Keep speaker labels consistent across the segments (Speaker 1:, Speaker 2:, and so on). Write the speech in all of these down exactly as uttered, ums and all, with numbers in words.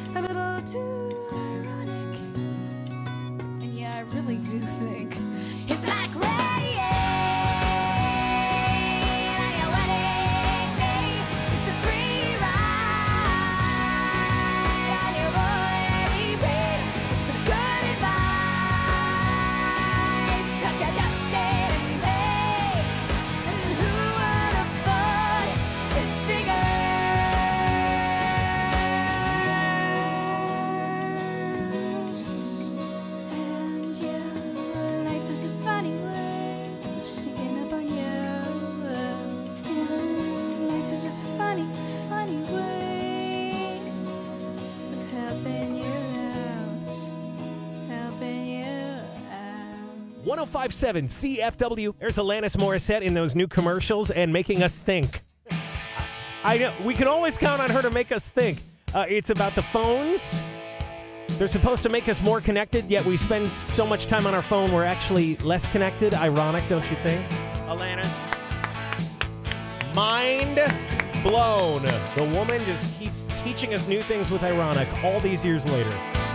Speaker 1: a little too ironic. And yeah, I really do think it's like rain.
Speaker 2: one oh five point seven C F W. There's Alanis Morissette in those new commercials and making us think. I know we can always count on her to make us think. Uh, it's about the phones. They're supposed to make us more connected, yet we spend so much time on our phone we're actually less connected. Ironic, don't you think? Alanis. Mind blown. The woman just keeps teaching us new things with Ironic all these years later.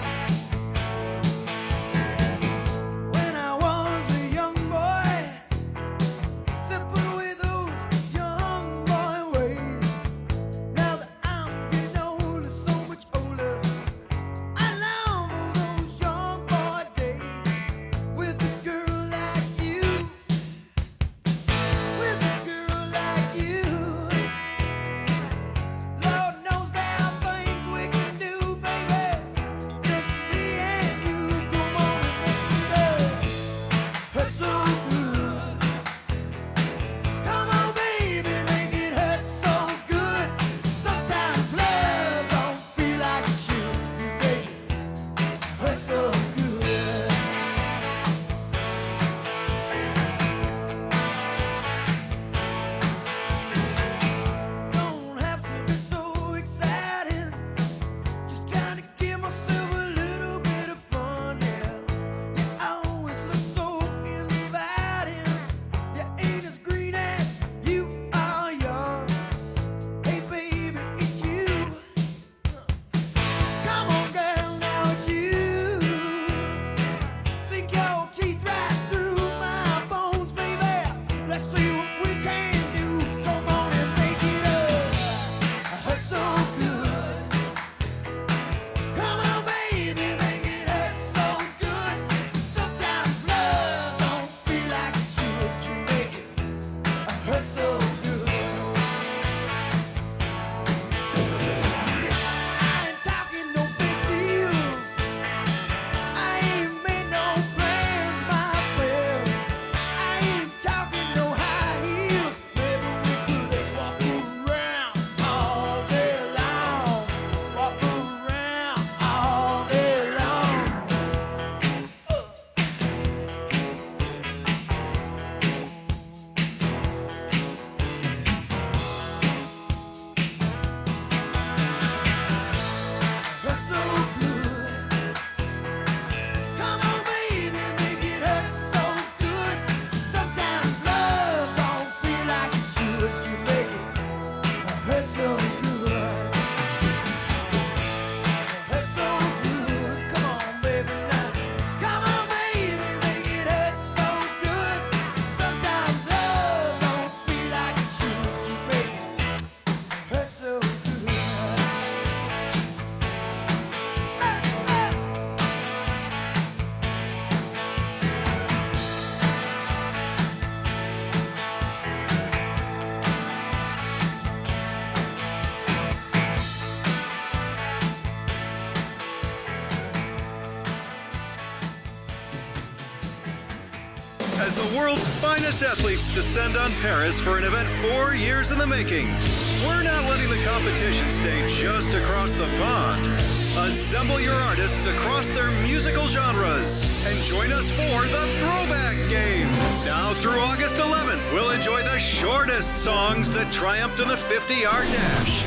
Speaker 3: As the world's finest athletes descend on Paris for an event four years in the making, we're not letting the competition stay just across the pond. Assemble your artists across their musical genres and join us for the Throwback Games. Now through August eleventh, we'll enjoy the shortest songs that triumphed in the fifty-yard dash,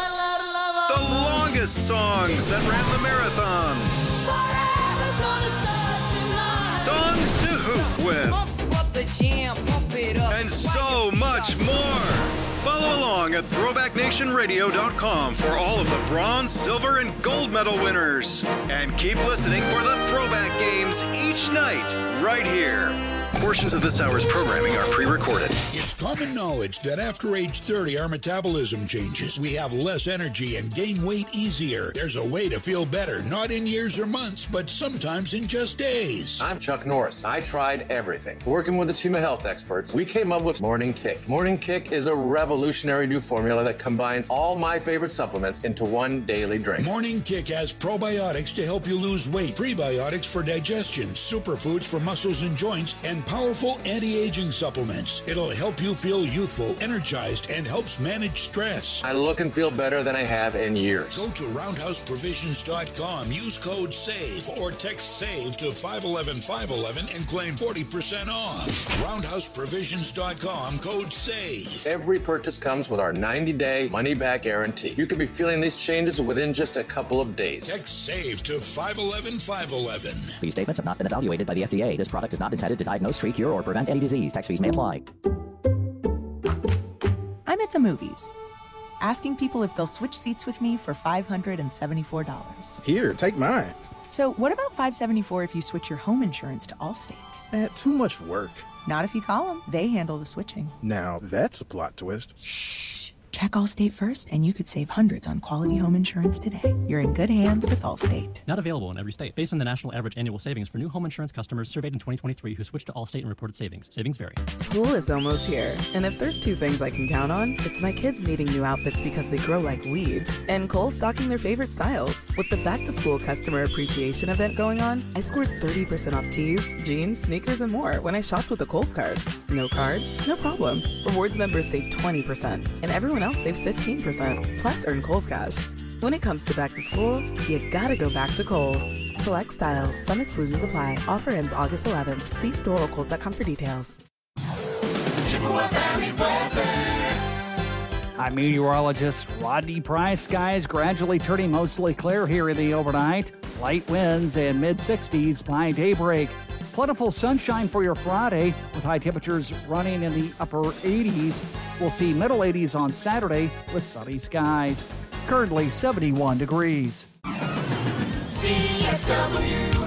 Speaker 3: the longest songs that ran the marathon, songs to hoop with, and so much more. Follow along along at throwback nation radio dot com for all of the bronze, silver, and gold medal winners. And keep listening for the Throwback Games each night, right here. Portions of this hour's programming are pre-recorded.
Speaker 4: It's common knowledge that after age thirty, our metabolism changes. We have less energy and gain weight easier. There's a way to feel better, not in years or months, but sometimes in just days.
Speaker 5: I'm Chuck Norris. I tried everything. Working with the team of health experts, we came up with Morning Kick. Morning Kick is a revolutionary new formula that combines all my favorite supplements into one daily drink.
Speaker 4: Morning Kick has probiotics to help you lose weight, prebiotics for digestion, superfoods for muscles and joints, and powerful anti-aging supplements. It'll help you feel youthful, energized, and helps manage stress.
Speaker 5: I look and feel better than I have in years.
Speaker 4: Go to roundhouse provisions dot com, use code SAVE, or text SAVE to five one one five one one and claim forty percent off. roundhouse provisions dot com, code SAVE.
Speaker 5: Every purchase comes with our ninety-day money-back guarantee. You could be feeling these changes within just a couple of days.
Speaker 4: Text SAVE to five one one five one one.
Speaker 6: These statements have not been evaluated by the F D A. This product is not intended to diagnose, treat, cure, or prevent any disease. Tax fees may apply.
Speaker 7: I'm at the movies, asking people if they'll switch seats with me for five hundred seventy-four dollars.
Speaker 8: Here, take mine.
Speaker 7: So what about five hundred seventy-four dollars if you switch your home insurance to Allstate?
Speaker 8: Man, too much work.
Speaker 7: Not if you call them. They handle the switching.
Speaker 8: Now, that's a plot twist.
Speaker 7: Shh. Check Allstate first, and you could save hundreds on quality home insurance today. You're in good hands with Allstate.
Speaker 9: Not available in every state. Based on the national average annual savings for new home insurance customers surveyed in twenty twenty-three who switched to Allstate and reported savings. Savings vary.
Speaker 10: School is almost here, and if there's two things I can count on, it's my kids needing new outfits because they grow like weeds, and Kohl's stocking their favorite styles. With the back-to-school customer appreciation event going on, I scored thirty percent off tees, jeans, sneakers, and more when I shopped with a Kohl's card. No card? No problem. Rewards members save twenty percent, and everyone else saves fifteen percent. Plus, earn Kohl's Cash. When it comes to back to school, you gotta go back to Kohl's. Select styles. Some exclusions apply. Offer ends August eleventh. See store or kohls dot com for details.
Speaker 11: Chippewa Valley weather. I'm meteorologist Rodney Price. Skies gradually turning mostly clear here in the overnight. Light winds and mid sixties by daybreak. Plentiful sunshine for your Friday with high temperatures running in the upper eighties. We'll see middle eighties on Saturday with sunny skies. Currently seventy-one degrees.
Speaker 12: C F W.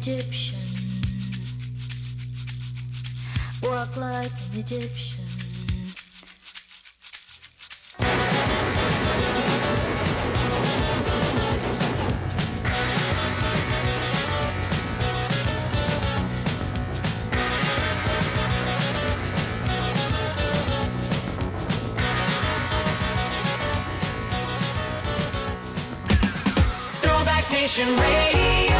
Speaker 13: Egyptian. Walk like an Egyptian.
Speaker 12: Throwback Nation Radio.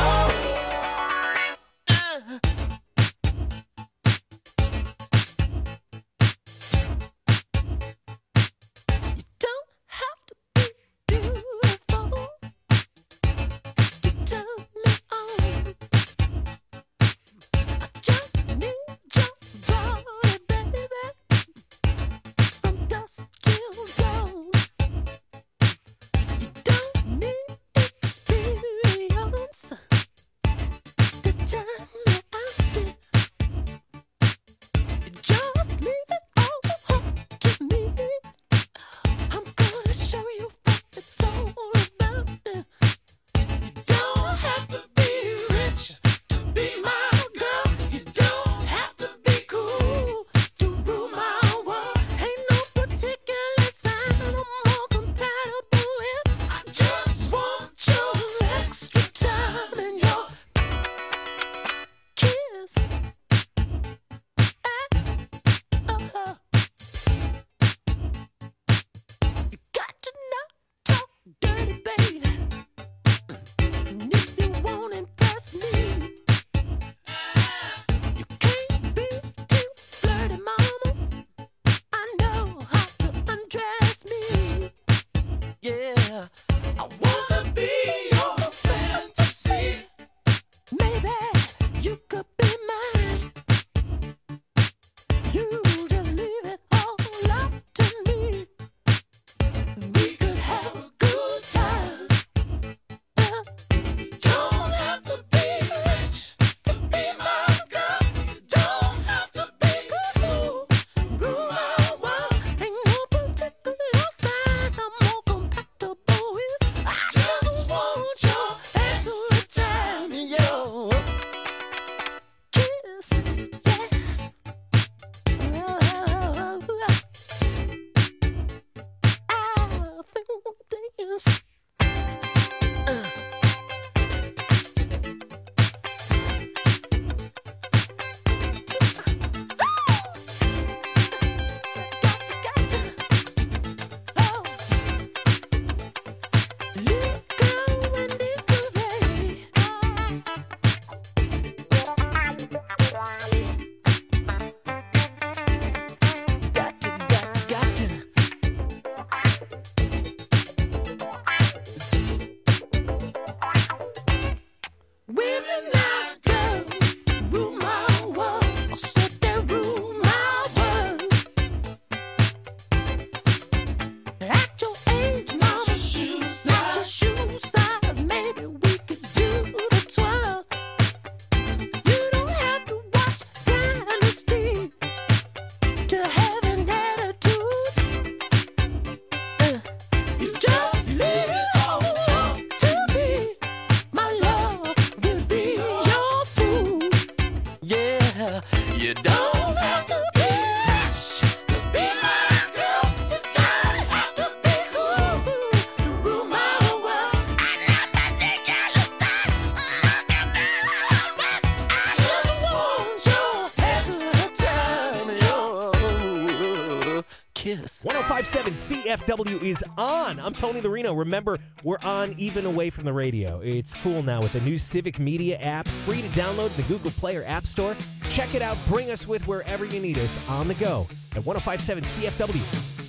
Speaker 2: one oh five point seven C F W is on. I'm Tony Lorino. Remember, we're on even away from the radio. It's cool now with the new Civic Media app, free to download in the Google Play or App Store. Check it out. Bring us with wherever you need us on the go at one oh five point seven C F W.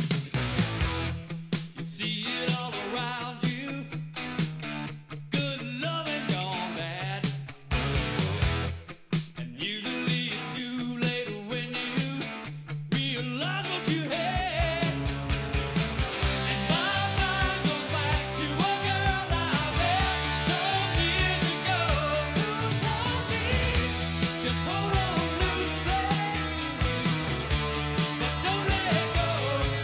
Speaker 12: You see it all around you. Good loving gone bad. And usually it's too late when you realize what you had. And my mind goes back to a girl I met some years ago who told me, just hold on loosely, but don't let go.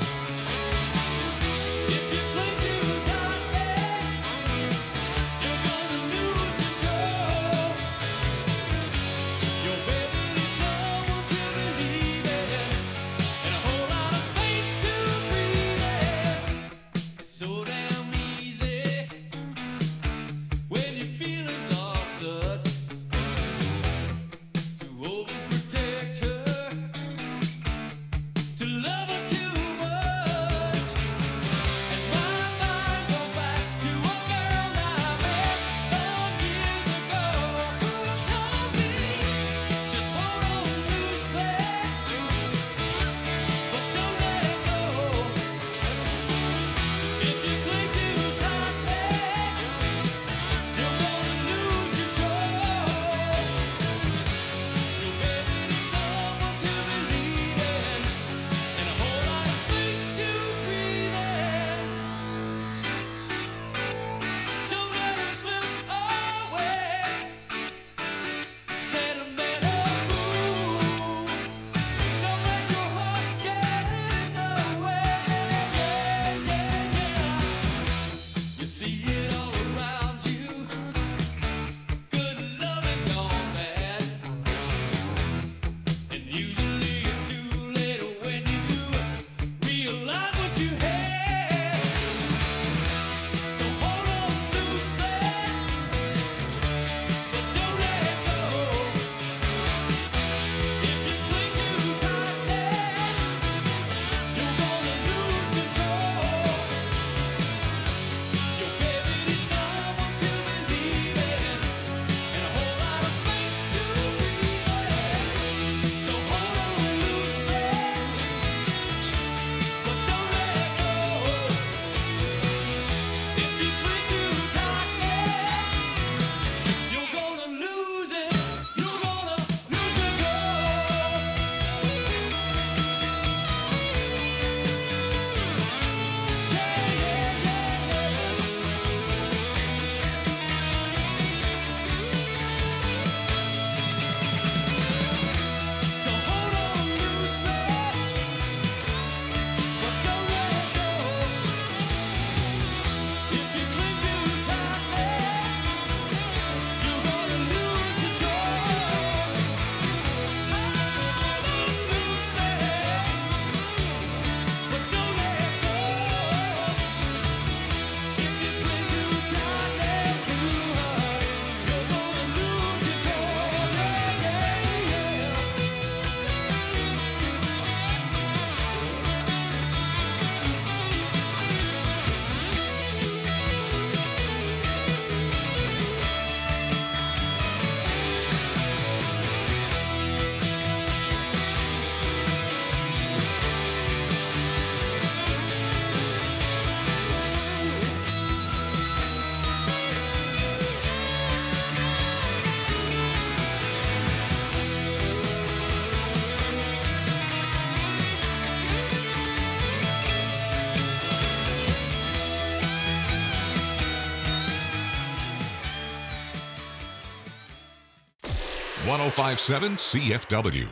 Speaker 14: one oh five point seven C F W.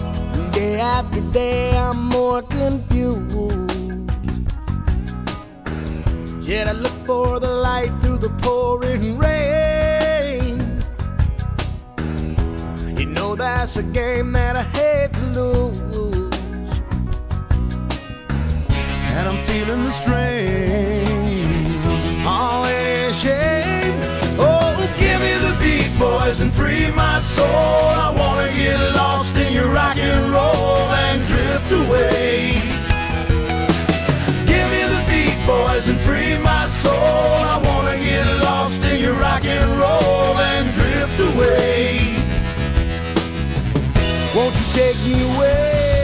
Speaker 15: Day after day, I'm more confused. Yet I look for the light through the pouring rain. You know that's a game that I hate to lose, and I'm feeling the strain. Oh, it is shame. Oh, give me the beat, boys, and free my soul. I wanna get lost in your rock and roll and drift away. Give me the beat, boys, and free my soul. I wanna get lost in your rock and roll and drift away. Won't you take me away?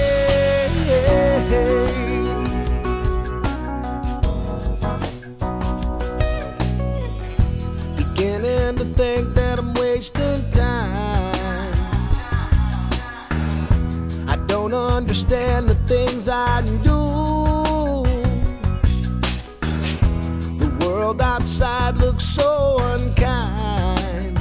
Speaker 15: Beginning to think that I'm wasting time. I don't understand the things I do. The world outside looks so unkind,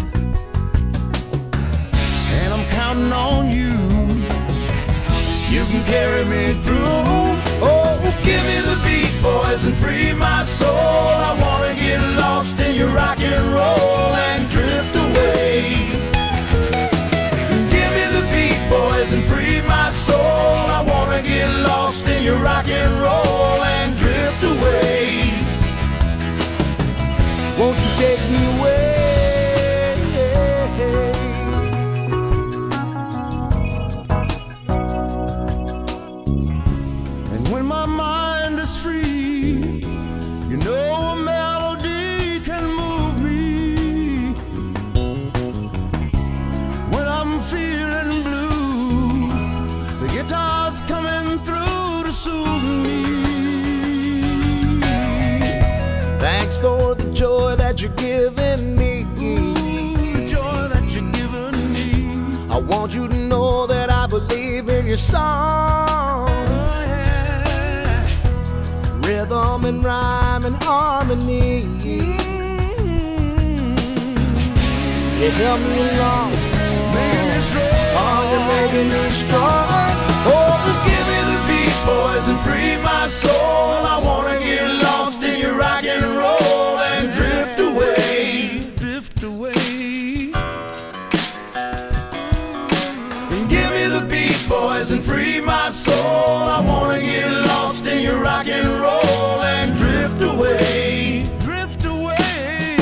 Speaker 15: and I'm counting on you. You can carry me through. Oh, give me the beat, boys, and free my soul. I wanna get lost in your rock and roll and drift away. Give me the beat, boys, and free my soul. I wanna get lost in your rock and roll and drift away. Won't you take me away? And when my mind is free, you know a melody can move me. When I'm feeling blue, the guitar's coming through to soothe me. Thanks for the joy that you're giving me. The joy that you're giving me. I want you to know that I believe in your song. Oh, yeah. Rhythm and rhyme and harmony. You help me along, making me strong. Oh, you're making me strong. Oh, give me the beat, boys, and free my soul. I wanna get lost in your rock and roll and drift away, drift away. And give me the beat, boys, and free my soul. I wanna get lost in your rock and roll and drift away, drift away.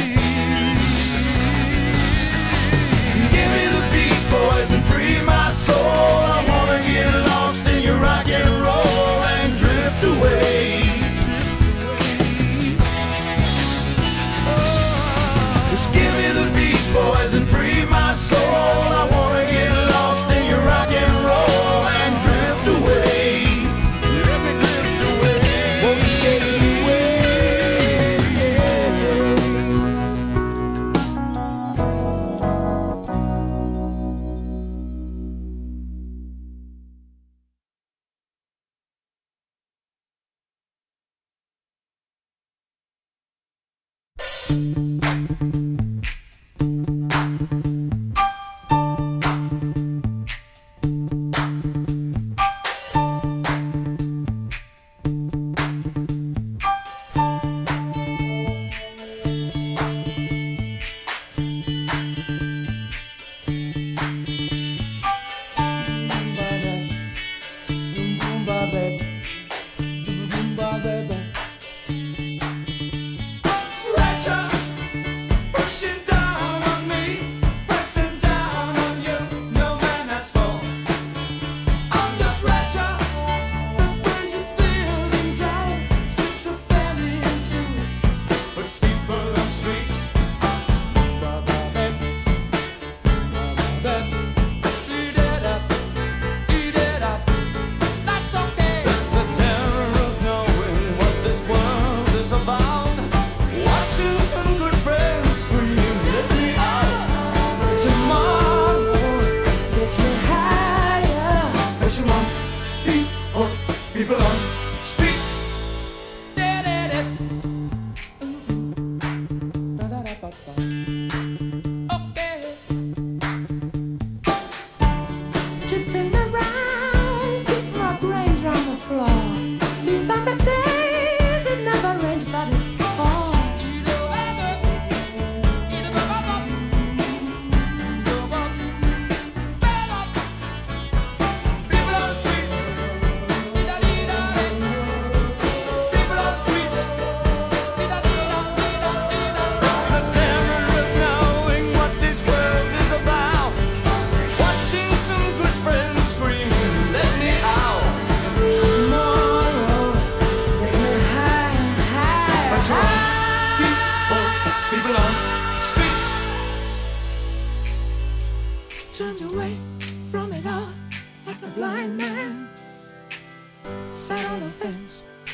Speaker 15: And give me the beat, boys, and free my soul. I wanna get lost in your rock and roll and drift away. Just give me the beat, boys, and free my soul. I wanna get lost in your rock and roll and drift away. Let me drift away. Won't you take me away? Pressure.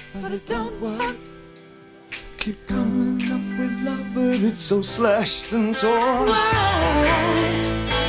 Speaker 12: but it don't work. Keep coming up with love, but it's so slashed and torn. Why?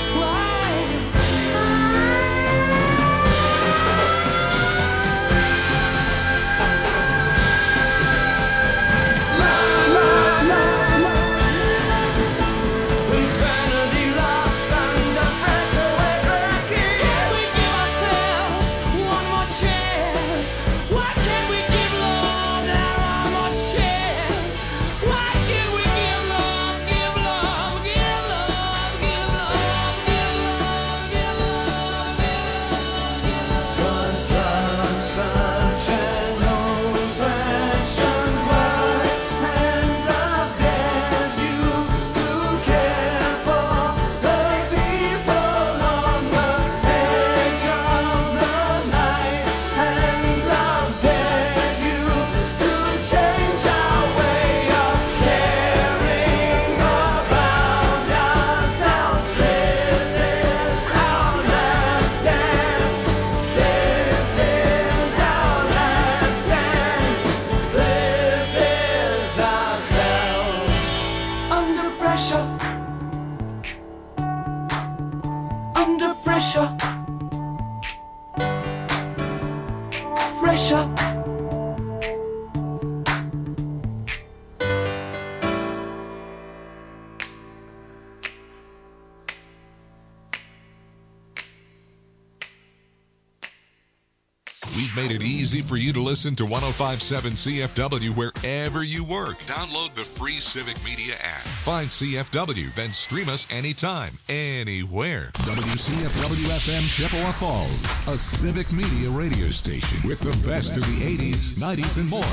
Speaker 14: We've made it easy for you to listen to one oh five point seven C F W wherever you work. Download the free Civic Media app. Find C F W, then stream us anytime, anywhere.
Speaker 16: W C F W F M Chippewa Falls, a Civic Media radio station with the best of the eighties, nineties, and more.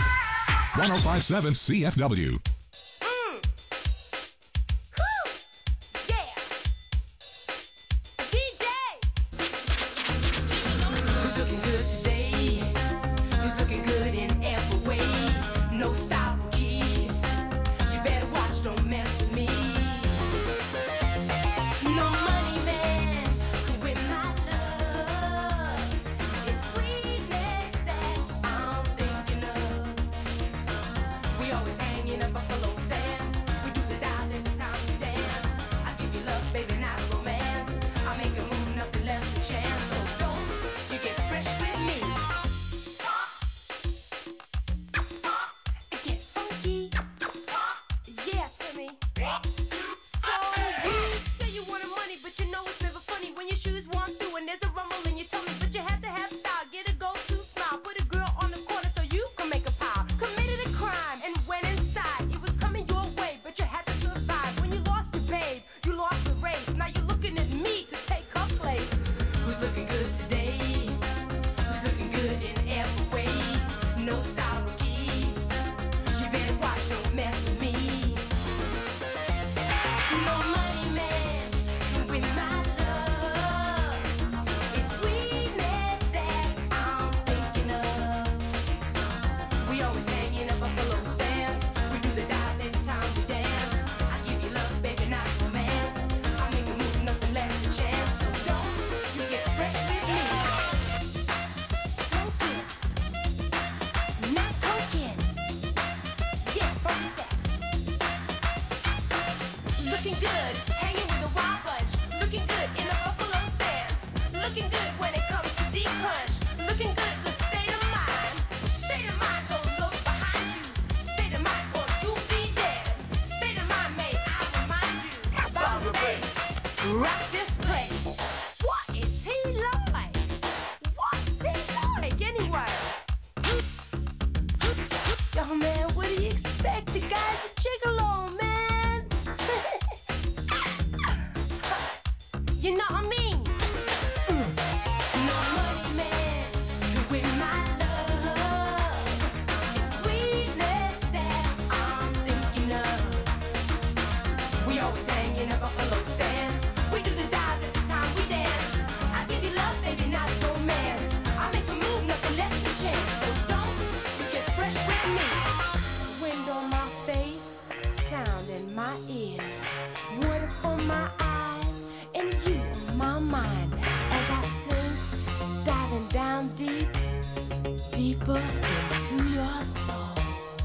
Speaker 16: one oh five point seven C F W.
Speaker 1: Now
Speaker 13: into your soul.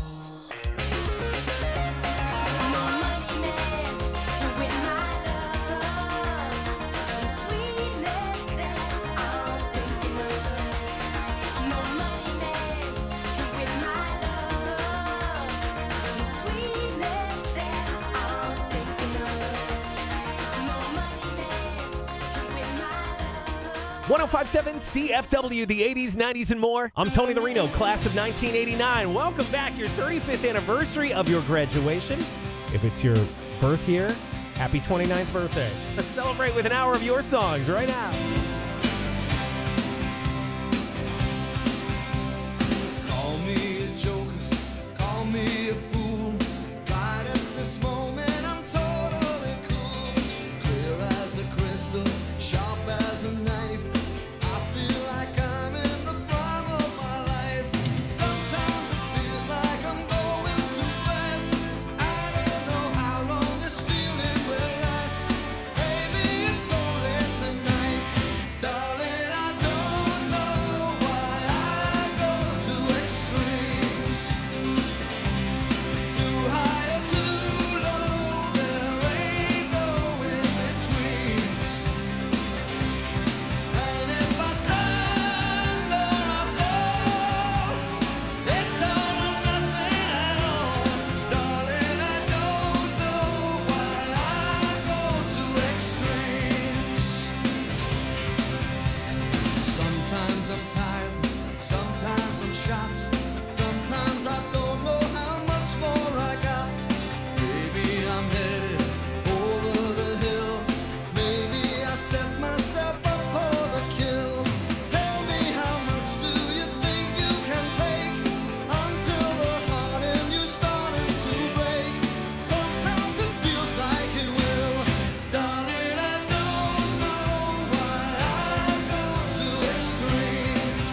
Speaker 13: No money can win my love. The sweetness that I'm thinking of. No money can win my love. The sweetness that I'm thinking of. No money can win my love.
Speaker 2: one oh five point seven C F W, the eighties, nineties, and more. I'm Tony the Reno, class of nineteen eighty-nine. Welcome back, your thirty-fifth anniversary of your graduation. If it's your birth year, happy twenty-ninth birthday. Let's celebrate with an hour of your songs right now.
Speaker 12: Call me a joker, call me a fool. Right at this moment, I'm totally cool. Clear as a crystal, sharp as a knife. I feel like I'm in the prime of my life. Sometimes it feels like I'm going too fast. I don't know how long this feeling will last. Maybe it's only tonight. Darling, I don't know why I go to extremes. Too high or too low, there ain't no in-betweens. And if I stand or I fall, it's all or nothing at all. Darling, I don't know why I go to extremes. Sometimes I'm tired, sometimes I'm shot. Sometimes I don't know how much more I got. Maybe I'm headed over the hill. Maybe I set myself up for the kill. Tell me, how much do you think you can take until the heart in you starting to break? Sometimes it feels like it will. Darling, I don't know why I go to extremes.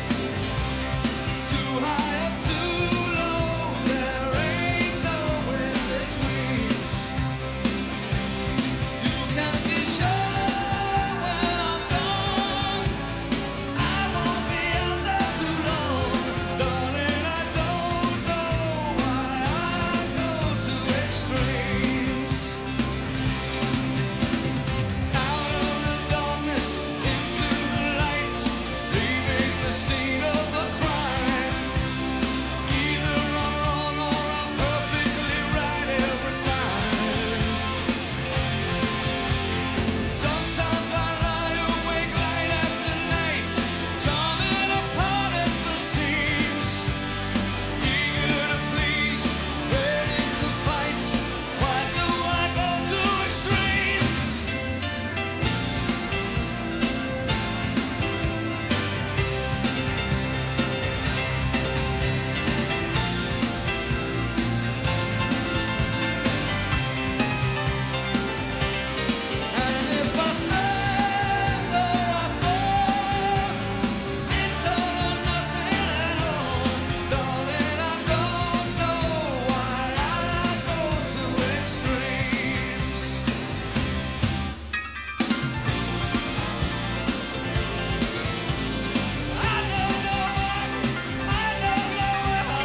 Speaker 12: Too high or too low, there ain't no in-betweens. You can be sure when I'm gone, I won't be out there too long. Darling, I don't know why I go to extremes. Out of the darkness into the light, leaving the scene of the crime. Either I'm wrong or I'm perfectly right every time. Sometimes I lie awake night after night, coming apart at the seams. Eager to please, ready to fight. Why do I go to extremes? And if I stand or I fall, it's all or nothing at all. Darling, I don't know why I go to extremes. I don't know why, I don't know why.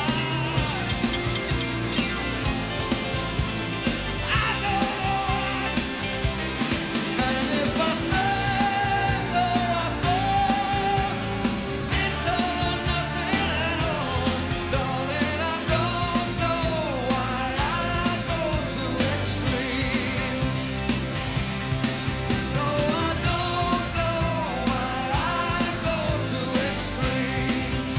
Speaker 12: I don't know why. And if I stand or I fall, it's all or nothing at all. Darling, I don't know why I go to extremes. No, I don't know why I go to extremes.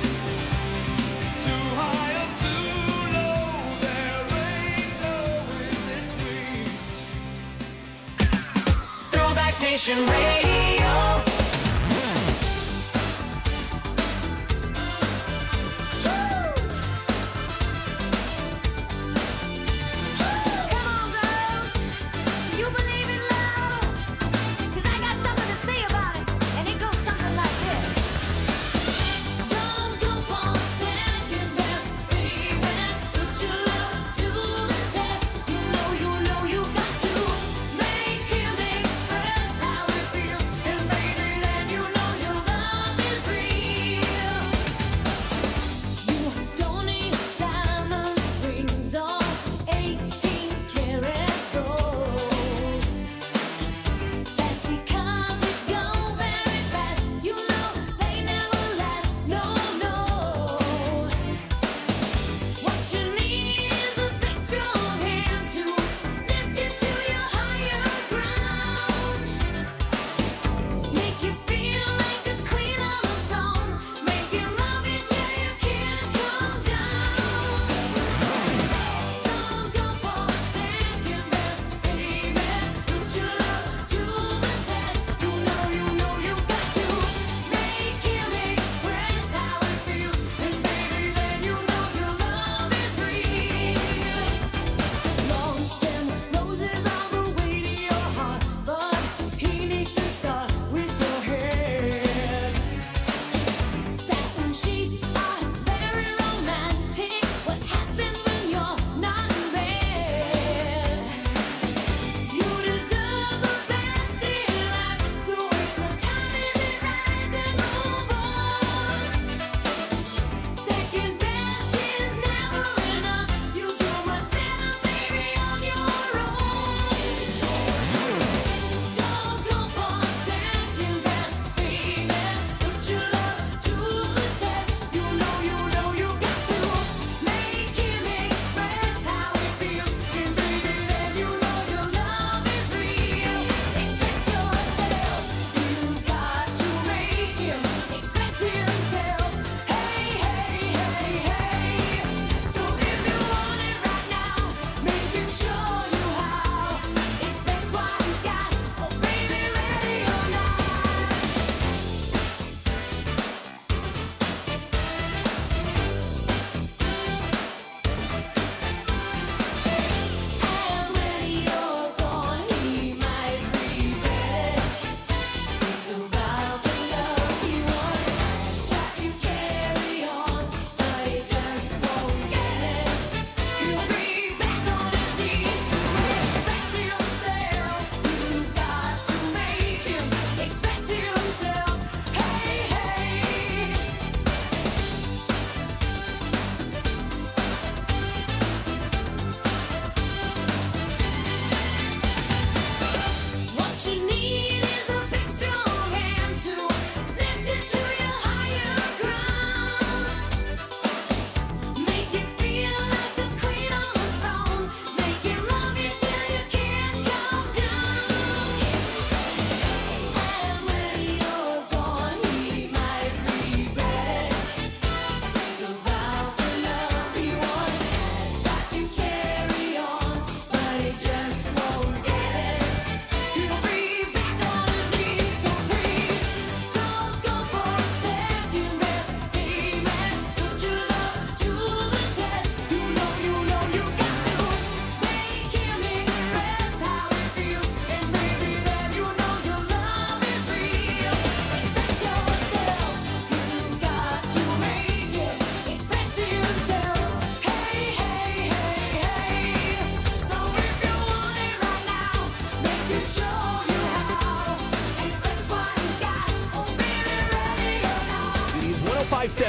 Speaker 12: Too high or too low, there ain't no in-betweens.
Speaker 17: Throwback Nation Radio.
Speaker 1: You believe in love? 'Cause I got something to say about it, and it goes something like this. Don't go for second best, baby. Put your love to the test. You know, you know, you got to make him express how it feels.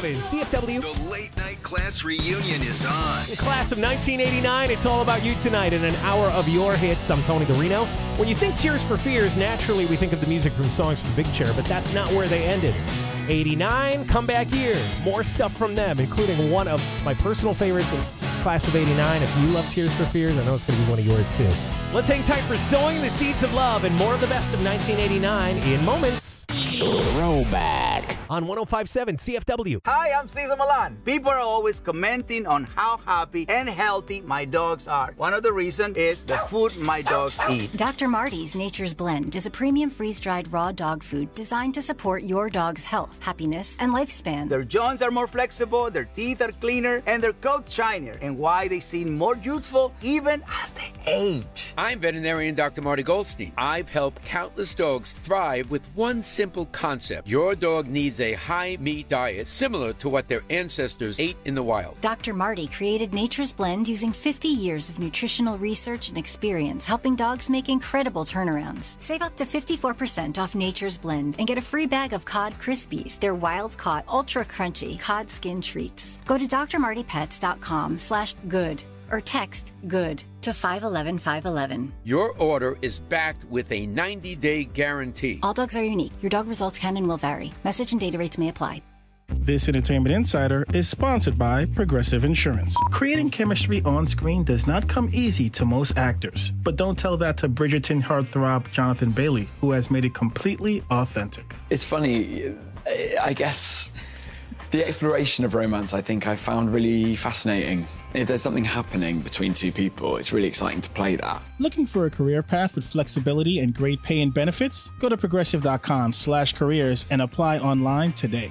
Speaker 2: seven C F W.
Speaker 3: The late night class reunion is on.
Speaker 2: The class of nineteen eighty-nine, it's all about you tonight in an hour of your hits. I'm Tony Garino. When you think Tears for Fears, naturally we think of the music from songs from Big Chair, but that's not where they ended. eighty-nine, comeback year. More stuff from them, including one of my personal favorites in class of eighty-nine. If you love Tears for Fears, I know it's going to be one of yours too. Let's hang tight for Sowing the Seeds of Love and more of the best of nineteen eighty-nine in moments. Throwback on one oh five point seven C F W.
Speaker 18: Hi, I'm Cesar Milan. People are always commenting on how happy and healthy my dogs are. One of the reasons is the food my dogs eat.
Speaker 19: Doctor Marty's Nature's Blend is a premium freeze-dried raw dog food designed to support your dog's health, happiness, and lifespan.
Speaker 18: Their jaws are more flexible, their teeth are cleaner, and their coats shinier, and why they seem more youthful even as they age.
Speaker 20: I'm veterinarian Doctor Marty Goldstein. I've helped countless dogs thrive with one simple concept. Your dog needs a high-meat diet similar to what their ancestors ate in the wild.
Speaker 19: Doctor Marty created Nature's Blend using fifty years of nutritional research and experience, helping dogs make incredible turnarounds. Save up to fifty-four percent off Nature's Blend and get a free bag of Cod Krispies, their wild-caught, ultra-crunchy cod skin treats. Go to drmartypets.com slash good or text GOOD to five one one five one one.
Speaker 20: Your order is backed with a ninety-day guarantee.
Speaker 19: All dogs are unique. Your dog results can and will vary. Message and data rates may apply.
Speaker 8: This Entertainment Insider is sponsored by Progressive Insurance. Creating chemistry on screen does not come easy to most actors, but don't tell that to Bridgerton heartthrob Jonathan Bailey, who has made it completely authentic.
Speaker 21: It's funny, I guess the exploration of romance I think I found really fascinating. If there's something happening between two people, it's really exciting to play that.
Speaker 22: Looking for a career path with flexibility and great pay and benefits? Go to progressive.com slash careers and apply online today.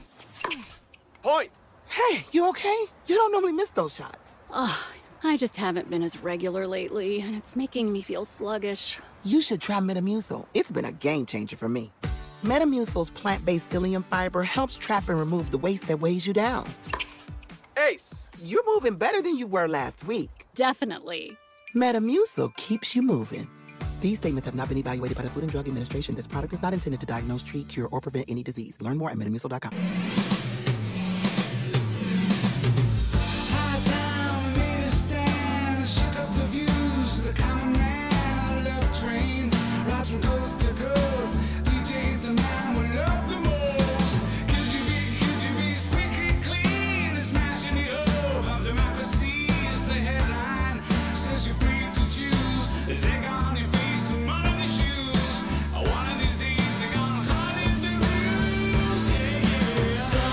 Speaker 23: Point! Hey, you okay? You don't normally miss those shots.
Speaker 24: Oh, I just haven't been as regular lately, and it's making me feel sluggish.
Speaker 23: You should try Metamucil. It's been a game changer for me. Metamucil's plant-based psyllium fiber helps trap and remove the waste that weighs you down. Ace, you're moving better than you were last week.
Speaker 24: Definitely.
Speaker 23: Metamucil keeps you moving. These statements have not been evaluated by the Food and Drug Administration. This product is not intended to diagnose, treat, cure, or prevent any disease. Learn more at metamucil dot com.
Speaker 12: One of these days they're gonna cut in the rules, yeah, yeah.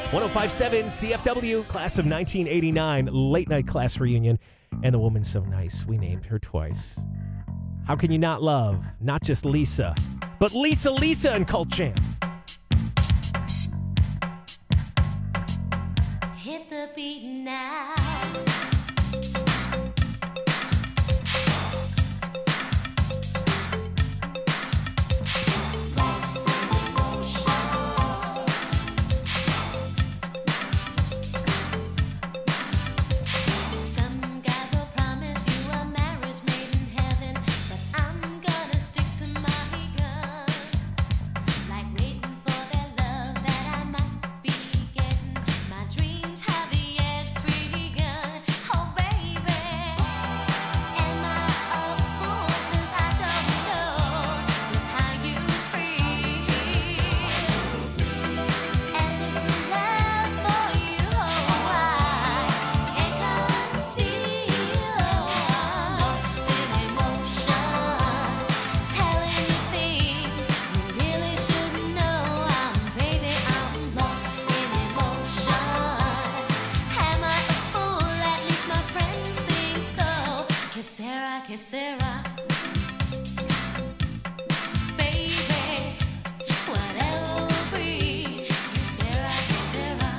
Speaker 2: one oh five point seven C F W, class of nineteen eighty-nine, late night class reunion. And the woman's so nice, we named her twice. How can you not love not just Lisa, but Lisa Lisa and Cult Champ?
Speaker 13: Hit the beat now. Some guys will promise you a marriage made in heaven, but I'm gonna stick to my guns. Like waiting for their love that I might be getting. My dreams have yet begun. Oh baby, am I a fool 'cause I don't know just how you feel? And this love for you, oh I can't conceal. Lost in emotion, telling you things you really should know. I'm baby, I'm lost in emotion. Am I a fool? At least my friends think so. Que sera, que sera, baby, whatever will be. Que sera, que sera,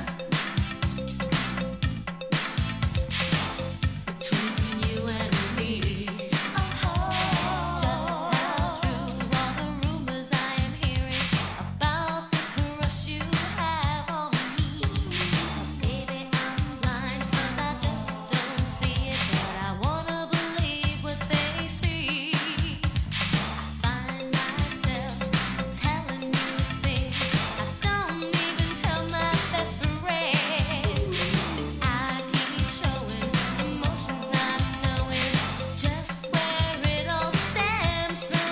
Speaker 13: between you and me. Just how true are the rumors I am hearing about this crush you have on me? Baby, I'm blind 'cause I just don't see it, but I wanna believe what they see. I find myself telling you things I don't even tell my best friend. I keep showing emotions, not knowing just where it all stems from.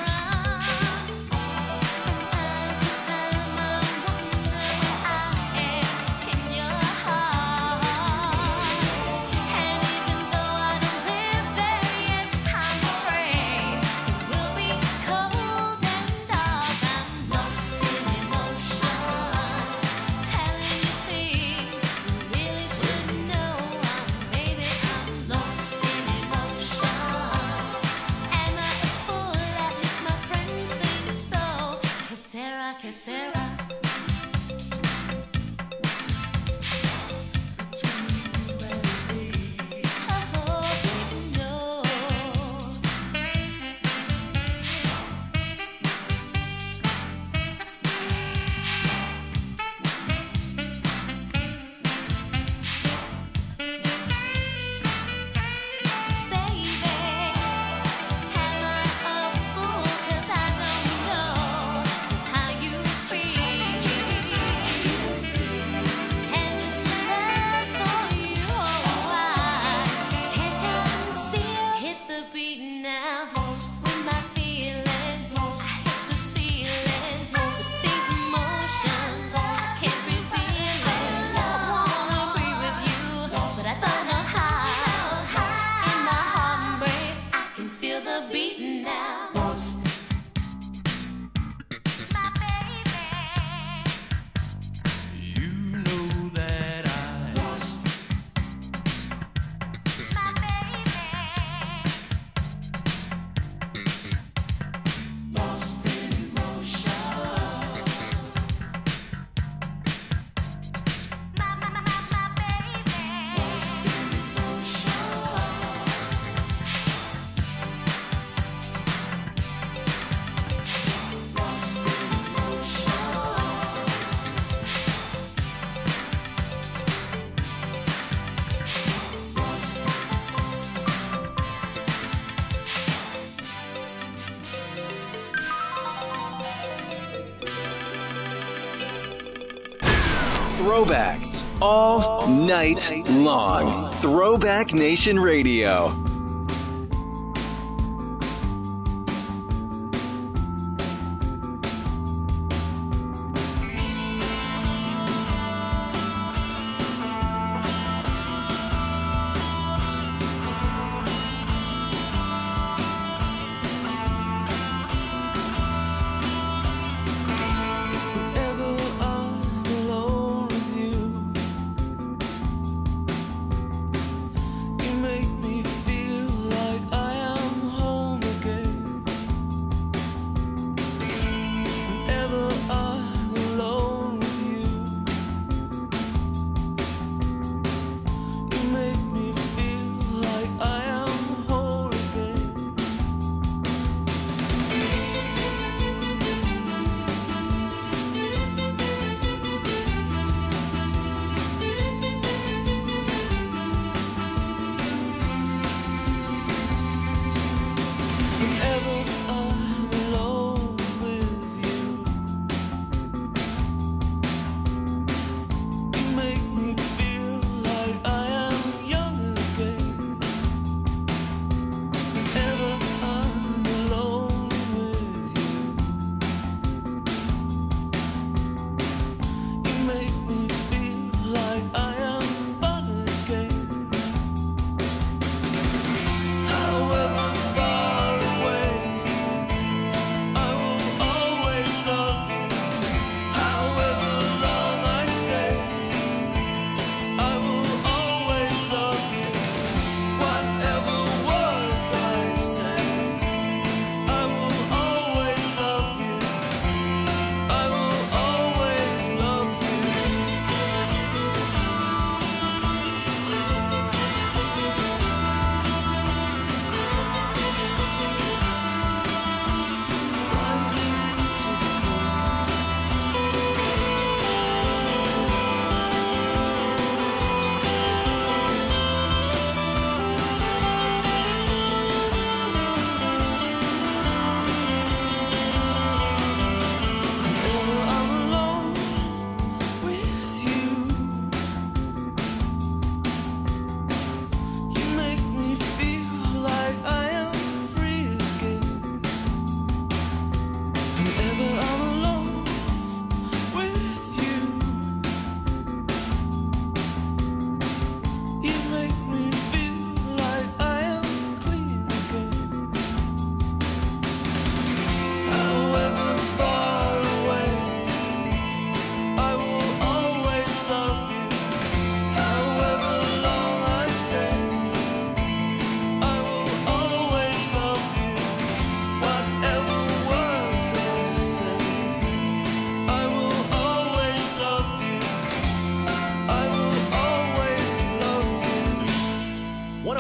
Speaker 13: From time to time, I wonder where I am in your heart. And even though I don't live there yet, I'm afraid it will be cold and dark. I'm lost in emotion, telling you things you really should know. I'm baby, I'm lost in emotion. Am I a fool? At least my friends think so. Que sera, que sera, oh baby, no. Baby, am I a fool 'cause I don't know just how you feel? And this love for you, oh I can't conceal. Hit the beat now, with my feelings, I hit the ceiling. These emotions can't be dealing. I wanna be with you, but I don't know how. In my heartbreak, I can feel the beat now.
Speaker 12: You know that I lost my baby. Lost in emotion. My, my, my, my baby. Lost in emotion. Lost in emotion.
Speaker 4: Throwbacks all night long. Throwback Nation Radio.
Speaker 12: Whenever I'm alone with you,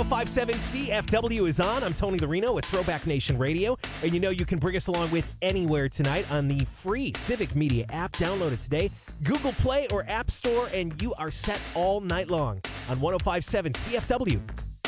Speaker 2: five point seven C F W is on. I'm Tony Larino with Throwback Nation Radio. And you know you can bring us along with anywhere tonight on the free Civic Media app. Download it today. Google Play or App Store, and you are set all night long on one oh five point seven C F W.